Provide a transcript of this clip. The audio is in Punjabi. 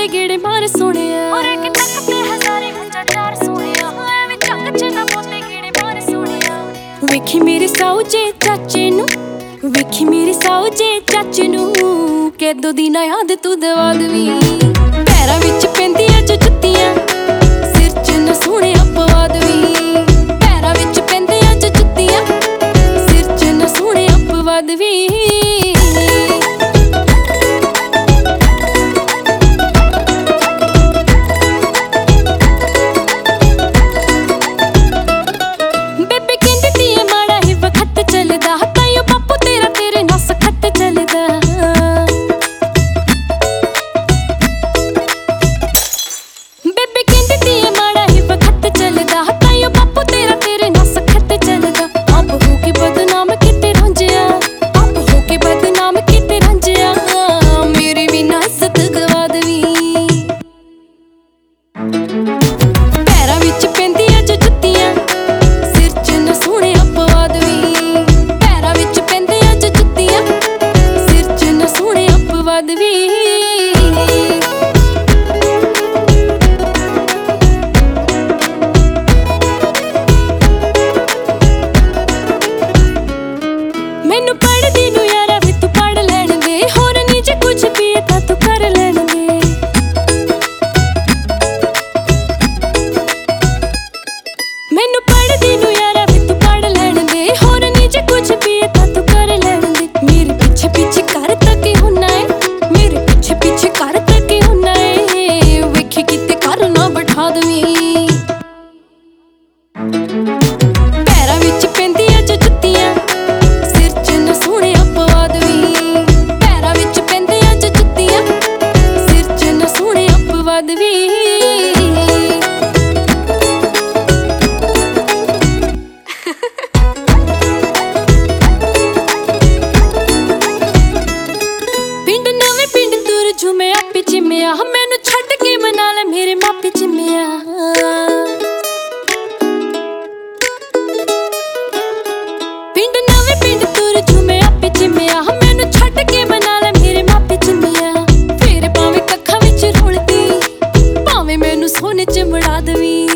ਗੇੜੇ ਮਾਰ ਸੋਹਣਿਆ ਔਰੇ ਕਿ ਤੱਕ ਤੇ ਹਜ਼ਾਰੇ ਖੰਜਾ ਚਾਰ ਸੋਹਣਿਆ ਐਵੇਂ ਝੱਗ ਚ ਨਾ ਪੋਤੇ ਗੇੜੇ ਮਾਰ ਸੋਹਣਿਆ ਵੇਖੀ ਮੇਰੇ ਸਾਊ ਜੇ ਚਾਚੇ ਨੂੰ ਵੇਖੀ ਮੇਰੇ ਸਾਊ ਜੇ ਚਾਚੇ ਨੂੰ ਕਦੋਂ ਦੀ ਨਾ ਯਾਦ ਤੂੰ ਦਵਾ ਦਵੀਂ ਪੈਰਾਂ ਵਿੱਚ ਪੈਂਦੀਆਂ ਜੋ ਜੁੱਤੀਆਂ ਸਿਰ ਚ ਨਾ ਸੋਹਣਿਆ ਪਵਾ ਦਵੀਂ ਪੈਰਾਂ ਵਿੱਚ ਪੈਂਦੀਆਂ ਜੋ ਜੁੱਤੀਆਂ ਸਿਰ ਚ ਨਾ ਸੋਹਣਿਆ ਪਵਾ ਦਵੀਂ ਮੈਨੂੰ ਪੜ੍ਹਦੀ ਨੂੰ ਯਾਰਾ ਵੇ ਤੂੰ ਪੜ੍ਹ ਲੈਣ ਦੇ ਹੋਰ ਨੀ ਜੇ ਕੁਝ ਵੀ ਤਾਂ ਤੂੰ ਕਰ ਲੈਣ ਦੇ ਮੈਨੂੰ ਪੜ੍ਹਦੀ ਨੂੰ ਯਾਰਾ ਵੇ ਤੂੰ ਪੜ੍ਹ ਲੈਣ ਦੇ ਹੋਰ ਨੀ ਜੇ ਕੁਝ ਵੀ ਤਾਂ ਤੂੰ ਕਰ ਲੈਣ ਦੇ ਮੇਰੇ ਪਿੱਛੇ ਪਿੱਛੇ ਕਰ ਤੱਕੀ ਹੁੰਨਾ ਏ ਮੇਰੇ ਪਿੱਛੇ ਪਿੱਛੇ ਕਰ ਤੱਕੀ ਹੁੰਨਾ ਏ ਵੇਖੇ ਕਿਤੇ ਕਰ ਨਾ ਬਿਠਾ ਦਵੀਂ ਪੈਰਾਂ ਵਿੱਚ ਪੈਂਦੀਆਂ ਜੋ ਜੁੱਤੀਆਂ ਮੈਂ ਆਪੇ ਚਿਮਿਆ ਮੈਨੂੰ ਛੱਡ ਕੇ ਮਨਾ ਲੈ ਮੇਰੇ ਮਾਪੇ ਚਿਮਿਆ ਪਿੰਡ ਨਵੇਂ ਪਿੰਡ ਤੁਰ ਜੂ ਮੈਂ ਆਪੇ ਚਿਮਿਆ ਮੈਨੂੰ ਛੱਡ ਕੇ ਮਨਾ ਲੈ ਮੇਰੇ ਮਾਪੇ ਚਿਮਿਆ ਫੇਰ ਭਾਵੇਂ ਕੱਖਾਂ ਵਿੱਚ ਰੁਲਦੀ ਭਾਵੇਂ ਮੈਨੂੰ ਸੋਨੇ ਚ ਮੜਾ ਦਵੀਂ